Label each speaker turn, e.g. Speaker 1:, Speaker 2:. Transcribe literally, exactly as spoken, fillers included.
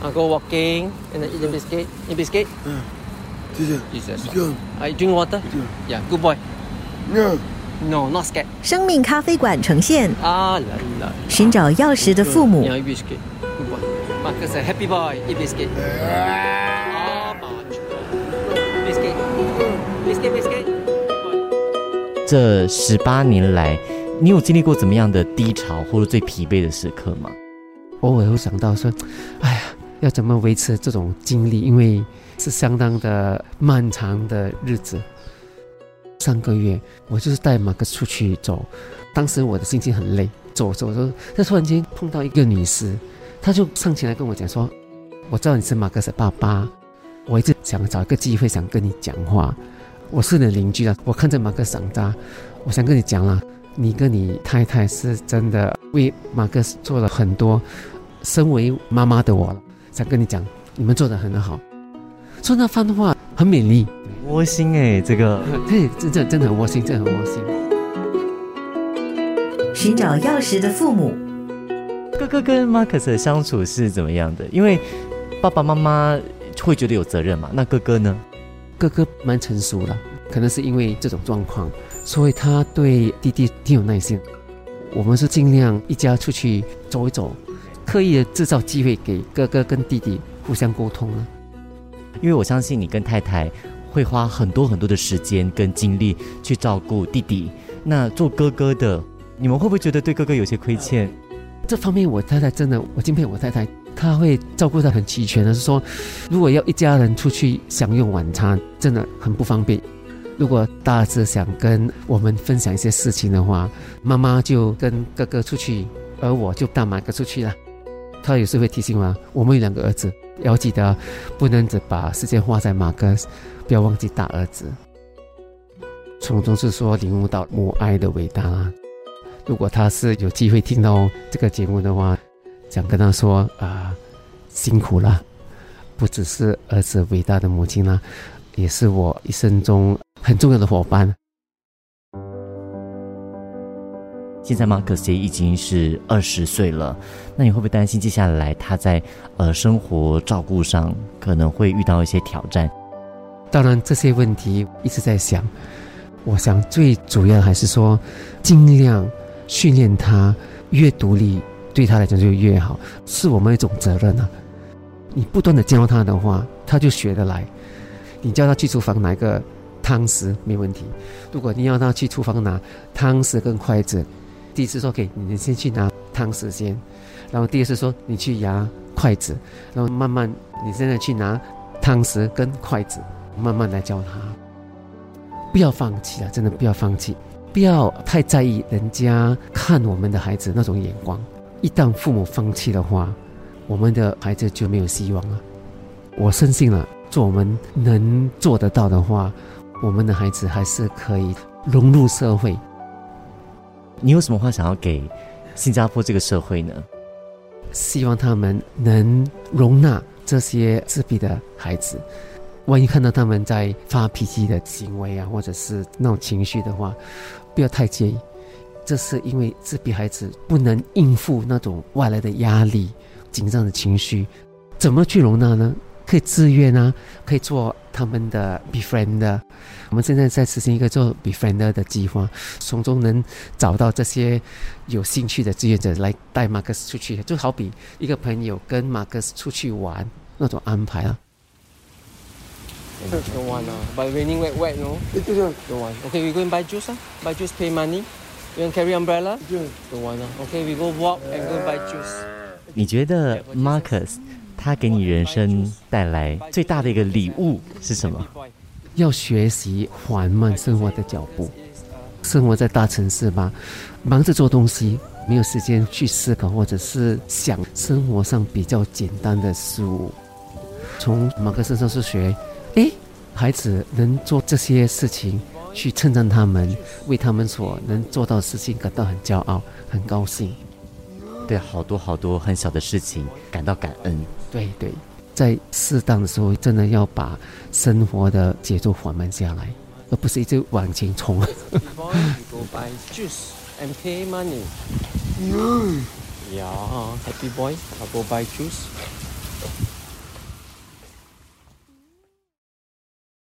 Speaker 1: I go walking and then eat the biscuit. Eat biscuit.
Speaker 2: Yeah. Teacher.
Speaker 1: Jesus. I drink water. Yeah, good boy.
Speaker 2: No.
Speaker 1: No, not scared.
Speaker 3: 生命咖啡馆呈现
Speaker 1: 啊啦啦，
Speaker 3: 寻找钥匙的父母。
Speaker 1: Yeah, eat biscuit. Good boy. Marcus say happy boy. Eat biscuit. Ah, biscuit. Biscuit, biscuit.
Speaker 4: 这十八年来，你有经历过怎么样的低潮或者最疲惫的时刻吗？
Speaker 5: 偶尔会想到说，哎呀，要怎么维持这种经历？因为是相当的漫长的日子。上个月我就是带马克思出去走，当时我的心情很累，走走走，但突然间碰到一个女士，她就上前来跟我讲说：“我知道你是马克思爸爸，我一直想找一个机会想跟你讲话。我是你的邻居啊，我看着马克思长大，我想跟你讲啦，你跟你太太是真的为马克思做了很多。身为妈妈的我，想跟你讲，你们做得很好。”说那番话很勉励，
Speaker 4: 窝心哎，这个
Speaker 5: 对，真的真的很窝心，真的很窝心。
Speaker 3: 寻找钥匙的父母。
Speaker 4: 哥哥跟马克思的相处是怎么样的？因为爸爸妈妈会觉得有责任嘛，那哥哥呢？
Speaker 5: 哥哥蛮成熟了，可能是因为这种状况，所以他对弟弟挺有耐心。我们是尽量一家出去走一走，刻意的制造机会给哥哥跟弟弟互相沟通啊。
Speaker 4: 因为我相信你跟太太会花很多很多的时间跟精力去照顾弟弟，那做哥哥的你们会不会觉得对哥哥有些亏欠？
Speaker 5: 这方面我太太真的，我敬佩我太太，她会照顾得很齐全的，是说如果要一家人出去享用晚餐真的很不方便，如果大儿子想跟我们分享一些事情的话，妈妈就跟哥哥出去，而我就带马哥出去了。他有时会提醒我，我们有两个儿子，要记得不能只把时间花在马哥，不要忘记大儿子。从中是说领悟到母爱的伟大啦。如果他是有机会听到这个节目的话，想跟他说啊、呃，辛苦了，不只是儿子伟大的母亲啦，也是我一生中很重要的伙伴。
Speaker 4: 现在马克思已经是二十岁了，那你会不会担心接下来他在呃生活照顾上可能会遇到一些挑战？
Speaker 5: 当然这些问题一直在想，我想最主要还是说尽量训练他越独立，对他来讲就越好，是我们一种责任啊。你不断的教他的话，他就学得来。你叫他去厨房拿一个汤匙没问题，如果你要他去厨房拿汤匙跟筷子，第一次说给你先去拿汤匙先，然后第二次说你去拿筷子，然后慢慢你现在去拿汤匙跟筷子，慢慢来教他。不要放弃了，真的不要放弃，不要太在意人家看我们的孩子那种眼光。一旦父母放弃的话，我们的孩子就没有希望了。我深信了，做我们能做得到的话，我们的孩子还是可以融入社会。
Speaker 4: 你有什么话想要给新加坡这个社会呢？
Speaker 5: 希望他们能容纳这些自闭的孩子，万一看到他们在发脾气的行为啊，或者是那种情绪的话，不要太介意。这是因为自闭孩子不能应付那种外来的压力、紧张的情绪，怎么去容纳呢？可以自愿啊，可以做他们的 befriender。我们现在在实行一个做 befriender 的计划，从中能找到这些有兴趣的志愿者来带马克思出去，就好比一个朋友跟马克思出去玩那种安排啊。
Speaker 1: Don't want ah, but raining wet wet no. Don't want. Okay, we go and buy juice ah. Buy juice, pay money. You want carry umbrella? Don't want ah. Okay, we go walk and go buy juice.
Speaker 4: 你觉得 Marcus 他给你人生带来最大的一个礼物是什么？
Speaker 5: 要学习缓慢生活的脚步。生活在大城市吧，忙着做东西，没有时间去思考或者是想生活上比较简单的事物。从马克身上是学，诶，孩子能做这些事情，去称赞他们，为他们所能做到的事情感到很骄傲，很高兴。
Speaker 4: 对好多好多很小的事情感到感恩。
Speaker 5: 对对，在适当的时候真的要把生活的节奏缓慢下来，而不是一直往前冲。
Speaker 1: Go buy juice and pay money. Yeah, happy boy. I'll go buy juice.